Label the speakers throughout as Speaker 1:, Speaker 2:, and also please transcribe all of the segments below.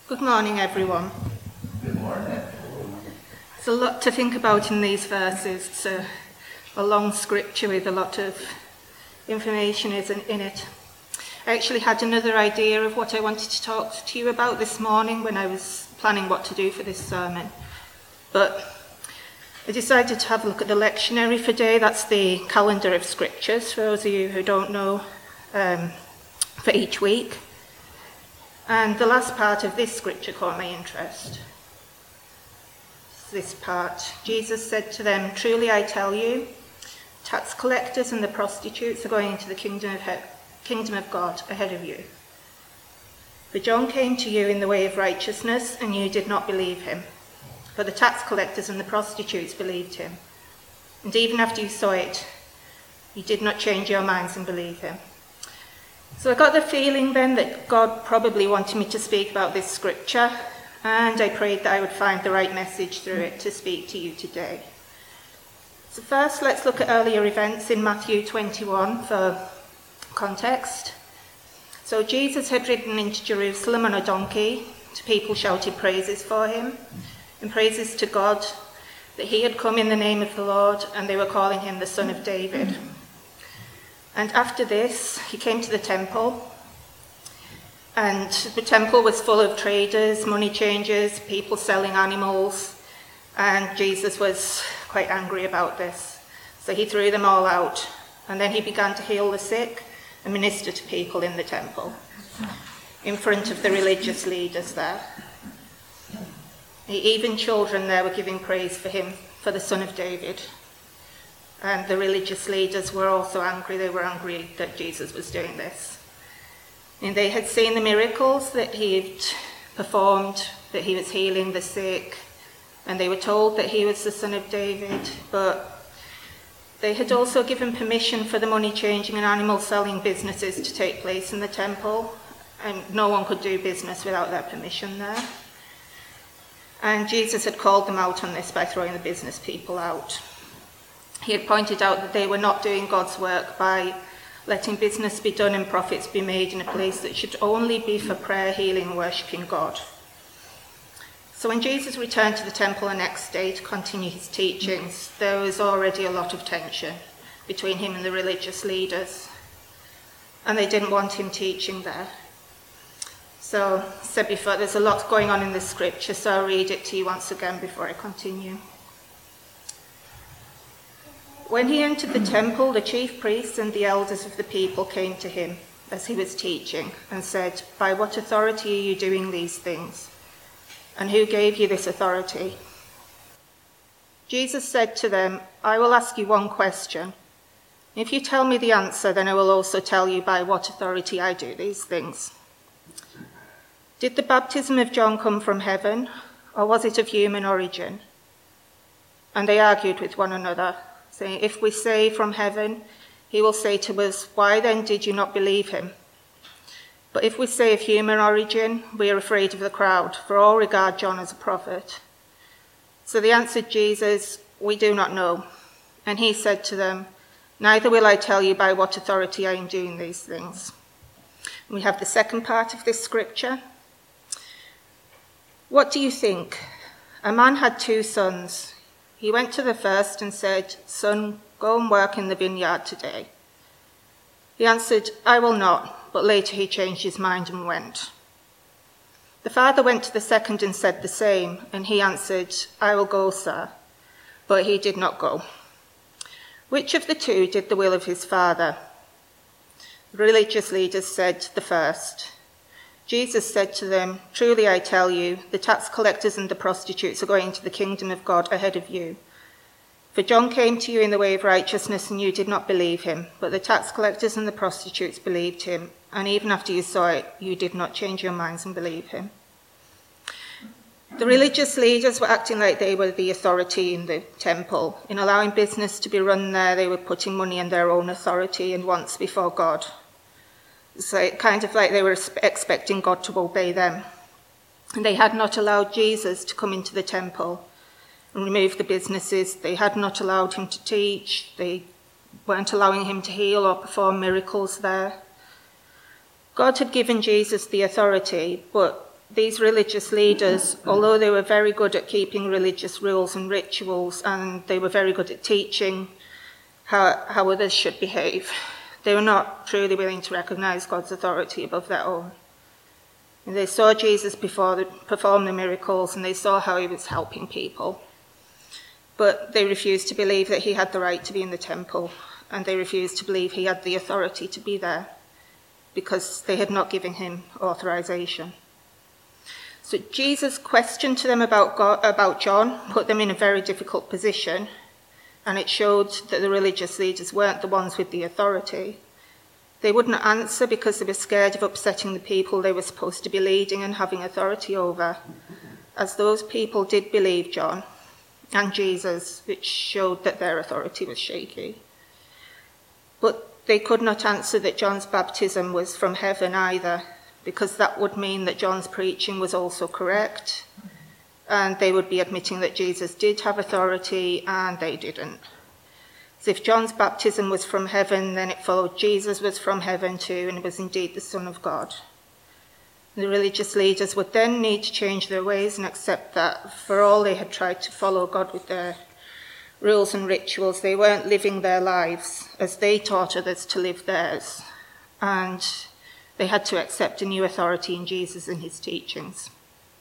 Speaker 1: Good morning, everyone.
Speaker 2: Good morning.
Speaker 1: There's a lot to think about in these verses. It's a long scripture with a lot of information in it. I actually had another idea of what I wanted to talk to you about this morning when I was planning what to do for this sermon. But I decided to have a look at the lectionary for today. That's the calendar of scriptures, for those of you who don't know, for each week. And the last part of this scripture caught my interest. This part. Jesus said to them, "Truly I tell you, tax collectors and the prostitutes are going into the kingdom of God ahead of you. For John came to you in the way of righteousness, and you did not believe him. But the tax collectors and the prostitutes believed him. And even after you saw it, you did not change your minds and believe him." So I got the feeling then that God probably wanted me to speak about this scripture, and I prayed that I would find the right message through it to speak to you today. So first, let's look at earlier events in Matthew 21 for context. So Jesus had ridden into Jerusalem on a donkey. People shouted praises for him and praises to God that he had come in the name of the Lord, and they were calling him the Son of David. And after this, he came to the temple, and the temple was full of traders, money changers, people selling animals, and Jesus was quite angry about this. So he threw them all out, and then he began to heal the sick and minister to people in the temple, in front of the religious leaders there. Even children there were giving praise for him, for the Son of David. And the religious leaders were also angry. They were angry that Jesus was doing this. And they had seen the miracles that he had performed, that he was healing the sick, and they were told that he was the Son of David. But they had also given permission for the money-changing and animal-selling businesses to take place in the temple, and no one could do business without their permission there. And Jesus had called them out on this by throwing the business people out. He had pointed out that they were not doing God's work by letting business be done and profits be made in a place that should only be for prayer, healing, and worshipping God. So when Jesus returned to the temple the next day to continue his teachings, there was already a lot of tension between him and the religious leaders, and they didn't want him teaching there. So, as I said before, there's a lot going on in the scripture, so I'll read it to you once again before I continue. When he entered the temple, the chief priests and the elders of the people came to him as he was teaching and said, "By what authority are you doing these things? And who gave you this authority?" Jesus said to them, "I will ask you one question. If you tell me the answer, then I will also tell you by what authority I do these things. Did the baptism of John come from heaven, or was it of human origin?" And they argued with one another, saying, "If we say from heaven, he will say to us, 'Why then did you not believe him?' But if we say of human origin, we are afraid of the crowd, for all regard John as a prophet." So they answered Jesus, "We do not know." And he said to them, "Neither will I tell you by what authority I am doing these things." And we have the second part of this scripture. "What do you think? A man had 2 sons. He went to the first and said, 'Son, go and work in the vineyard today.' He answered, 'I will not,' but later he changed his mind and went. The father went to the second and said the same, and he answered, 'I will go, sir,' but he did not go. Which of the 2 did the will of his father?" The religious leaders said, "The first." Jesus said to them, "Truly I tell you, the tax collectors and the prostitutes are going into the kingdom of God ahead of you. For John came to you in the way of righteousness, and you did not believe him, but the tax collectors and the prostitutes believed him, and even after you saw it, you did not change your minds and believe him." The religious leaders were acting like they were the authority in the temple. In allowing business to be run there, they were putting money and their own authority and wants before God. So kind of like they were expecting God to obey them. And they had not allowed Jesus to come into the temple and remove the businesses. They had not allowed him to teach. They weren't allowing him to heal or perform miracles there. God had given Jesus the authority, but these religious leaders, although they were very good at keeping religious rules and rituals, and they were very good at teaching how others should behave, they were not truly willing to recognize God's authority above their own. And they saw Jesus perform the miracles, and they saw how he was helping people. But they refused to believe that he had the right to be in the temple, and they refused to believe he had the authority to be there, because they had not given him authorization. So Jesus' question to them about John put them in a very difficult position, and it showed that the religious leaders weren't the ones with the authority. They wouldn't answer because they were scared of upsetting the people they were supposed to be leading and having authority over, as those people did believe John and Jesus, which showed that their authority was shaky. But they could not answer that John's baptism was from heaven either, because that would mean that John's preaching was also correct, and they would be admitting that Jesus did have authority and they didn't. So if John's baptism was from heaven, then it followed Jesus was from heaven too, and was indeed the Son of God. The religious leaders would then need to change their ways and accept that for all they had tried to follow God with their rules and rituals, they weren't living their lives as they taught others to live theirs. And they had to accept a new authority in Jesus and his teachings.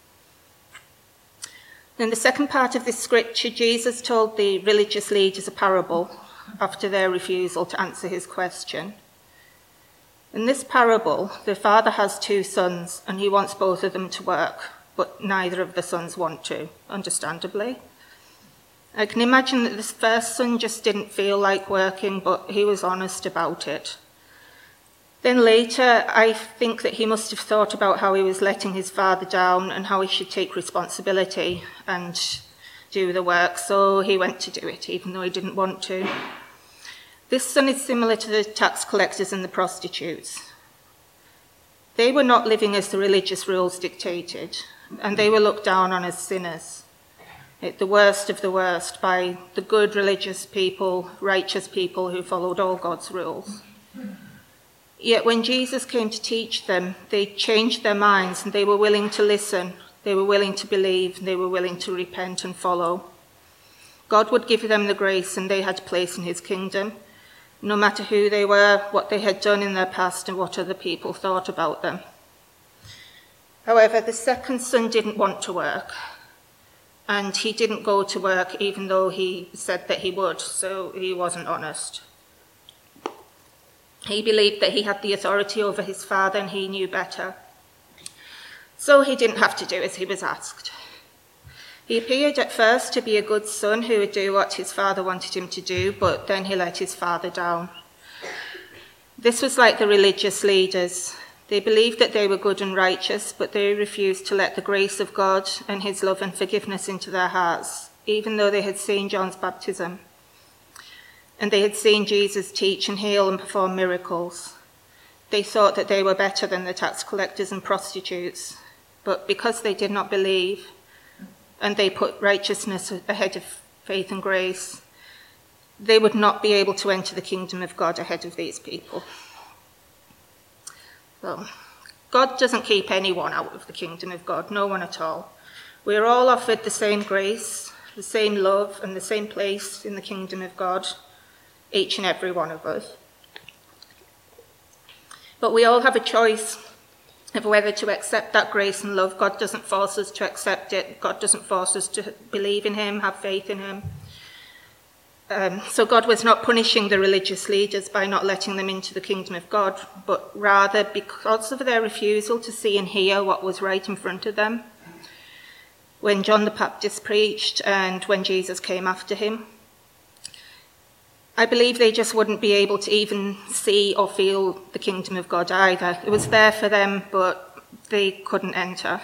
Speaker 1: In the second part of this scripture, Jesus told the religious leaders a parable after their refusal to answer his question. In this parable, the father has 2 sons, and he wants both of them to work, but neither of the sons want to, understandably. I can imagine that this first son just didn't feel like working, but he was honest about it. Then later, I think that he must have thought about how he was letting his father down and how he should take responsibility and do the work, so he went to do it, even though he didn't want to. This son is similar to the tax collectors and the prostitutes. They were not living as the religious rules dictated, and they were looked down on as sinners, the worst of the worst, by the good religious people, righteous people who followed all God's rules. Yet when Jesus came to teach them, they changed their minds and they were willing to listen, they were willing to believe, they were willing to repent and follow. God would give them the grace and they had a place in his kingdom, no matter who they were, what they had done in their past and what other people thought about them. However, the second son didn't want to work, and he didn't go to work even though he said that he would, so he wasn't honest. He believed that he had the authority over his father and he knew better. So he didn't have to do as he was asked. He appeared at first to be a good son who would do what his father wanted him to do, but then he let his father down. This was like the religious leaders. They believed that they were good and righteous, but they refused to let the grace of God and his love and forgiveness into their hearts, even though they had seen John's baptism. And they had seen Jesus teach and heal and perform miracles. They thought that they were better than the tax collectors and prostitutes, but because they did not believe, and they put righteousness ahead of faith and grace, they would not be able to enter the kingdom of God ahead of these people. So, God doesn't keep anyone out of the kingdom of God, no one at all. We are all offered the same grace, the same love, and the same place in the kingdom of God, each and every one of us. But we all have a choice of whether to accept that grace and love. God doesn't force us to accept it. God doesn't force us to believe in him, have faith in him. So God was not punishing the religious leaders by not letting them into the kingdom of God, but rather because of their refusal to see and hear what was right in front of them. When John the Baptist preached and when Jesus came after him, I believe they just wouldn't be able to even see or feel the kingdom of God either. It was there for them, but they couldn't enter.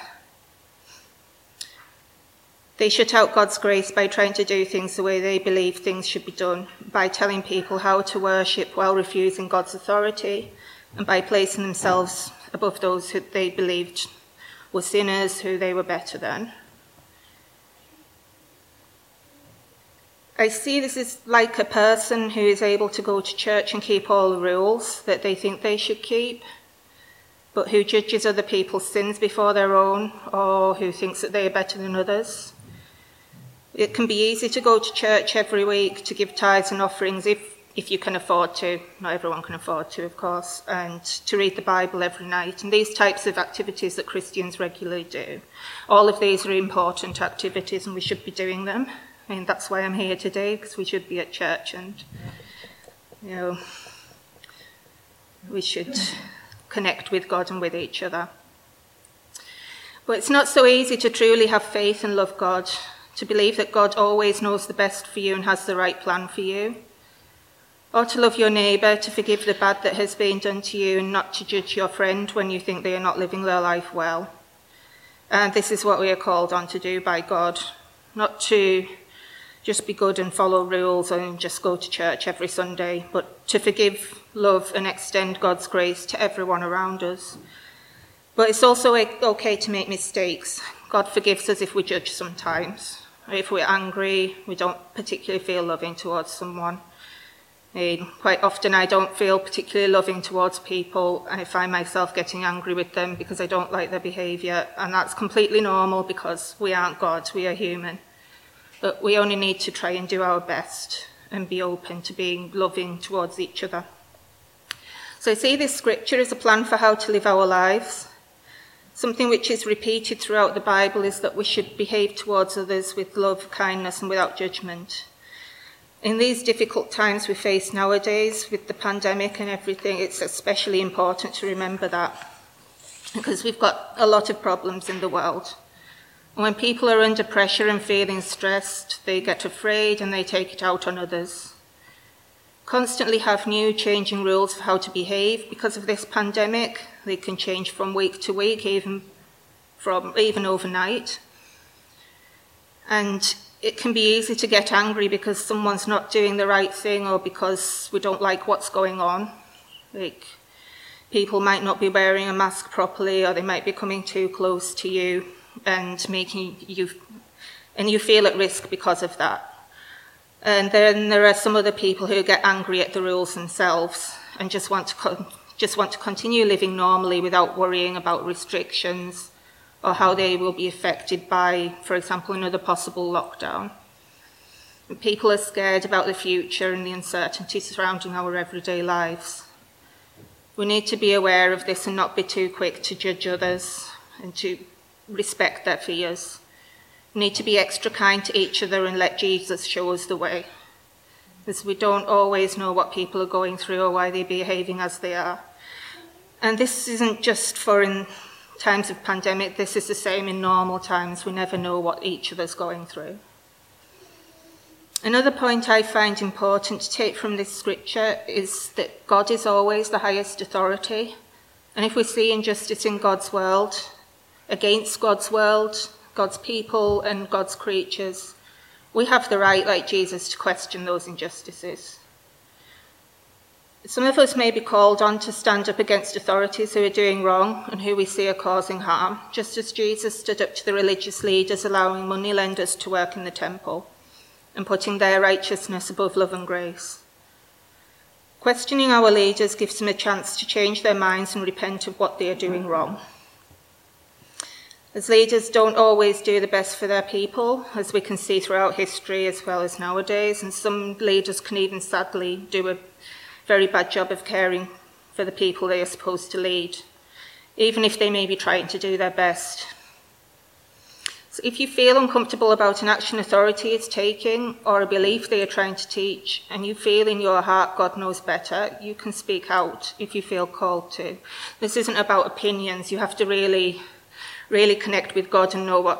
Speaker 1: They shut out God's grace by trying to do things the way they believe things should be done, by telling people how to worship while refusing God's authority, and by placing themselves above those who they believed were sinners, who they were better than. I see this is like a person who is able to go to church and keep all the rules that they think they should keep, but who judges other people's sins before their own, or who thinks that they are better than others. It can be easy to go to church every week, to give tithes and offerings if you can afford to. Not everyone can afford to, of course, and to read the Bible every night. And these types of activities that Christians regularly do, all of these are important activities and we should be doing them. I mean, that's why I'm here today, because we should be at church and, we should connect with God and with each other. But it's not so easy to truly have faith and love God, to believe that God always knows the best for you and has the right plan for you, or to love your neighbour, to forgive the bad that has been done to you and not to judge your friend when you think they are not living their life well. And this is what we are called on to do by God, not to just be good and follow rules and just go to church every Sunday, but to forgive, love and extend God's grace to everyone around us. But it's also okay to make mistakes. God forgives us if we judge sometimes. If we're angry, we don't particularly feel loving towards someone. Quite often I don't feel particularly loving towards people. I find myself getting angry with them because I don't like their behaviour, and that's completely normal because we aren't God, we are human. But we only need to try and do our best and be open to being loving towards each other. So I see this scripture as a plan for how to live our lives. Something which is repeated throughout the Bible is that we should behave towards others with love, kindness and without judgment. In these difficult times we face nowadays with the pandemic and everything, it's especially important to remember that, because we've got a lot of problems in the world. When people are under pressure and feeling stressed, they get afraid and they take it out on others. Constantly have new changing rules for how to behave because of this pandemic. They can change from week to week, even overnight. And it can be easy to get angry because someone's not doing the right thing or because we don't like what's going on. Like, people might not be wearing a mask properly, or they might be coming too close to you and making you, and you feel at risk because of that. And then there are some other people who get angry at the rules themselves and just want to continue living normally without worrying about restrictions or how they will be affected by, for example, another possible lockdown. And people are scared about the future and the uncertainty surrounding our everyday lives. We need to be aware of this and not be too quick to judge others and to respect their fears. We need to be extra kind to each other and let Jesus show us the way, because we don't always know what people are going through or why they're behaving as they are. And this isn't just for in times of pandemic, this is the same in normal times. We never know what each other's going through. Another point I find important to take from this scripture is that God is always the highest authority. And if we see injustice in God's world, against God's world, God's people and God's creatures, we have the right, like Jesus, to question those injustices. Some of us may be called on to stand up against authorities who are doing wrong and who we see are causing harm, just as Jesus stood up to the religious leaders allowing moneylenders to work in the temple and putting their righteousness above love and grace. Questioning our leaders gives them a chance to change their minds and repent of what they are doing wrong. As leaders don't always do the best for their people, as we can see throughout history as well as nowadays, and some leaders can even sadly do a very bad job of caring for the people they are supposed to lead, even if they may be trying to do their best. So if you feel uncomfortable about an action authority is taking or a belief they are trying to teach, and you feel in your heart God knows better, you can speak out if you feel called to. This isn't about opinions. You have to really connect with God and know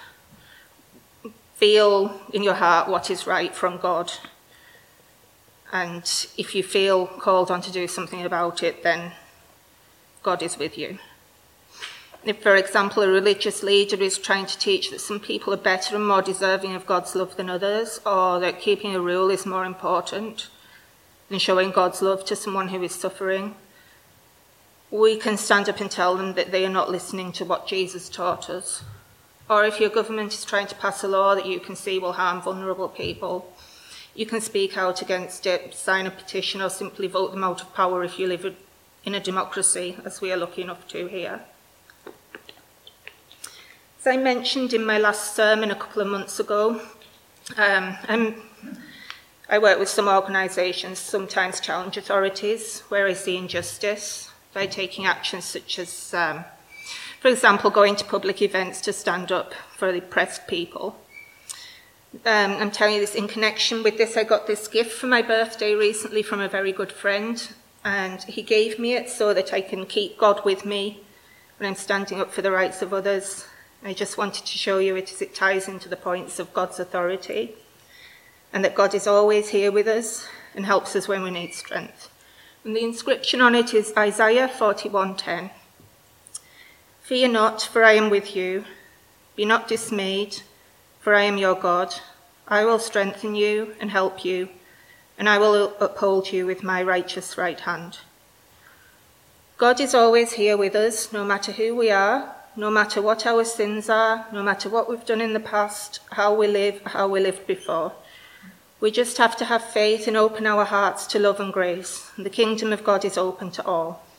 Speaker 1: feel in your heart what is right from God. And if you feel called on to do something about it, then God is with you. If, for example, a religious leader is trying to teach that some people are better and more deserving of God's love than others, or that keeping a rule is more important than showing God's love to someone who is suffering, we can stand up and tell them that they are not listening to what Jesus taught us. Or if your government is trying to pass a law that you can see will harm vulnerable people, you can speak out against it, sign a petition, or simply vote them out of power if you live in a democracy, as we are lucky enough to here. As I mentioned in my last sermon a couple of months ago, I work with some organisations sometimes challenge authorities where I see injustice by taking actions such as, for example, going to public events to stand up for the oppressed people. I'm telling you this in connection with this. I got this gift for my birthday recently from a very good friend, and he gave me it so that I can keep God with me when I'm standing up for the rights of others. I just wanted to show you it as it ties into the points of God's authority, and that God is always here with us and helps us when we need strength. And the inscription on it is Isaiah 41:10. Fear not, for I am with you. Be not dismayed, for I am your God. I will strengthen you and help you, and I will uphold you with my righteous right hand. God is always here with us, no matter who we are, no matter what our sins are, no matter what we've done in the past, how we lived before. We just have to have faith and open our hearts to love and grace. The kingdom of God is open to all.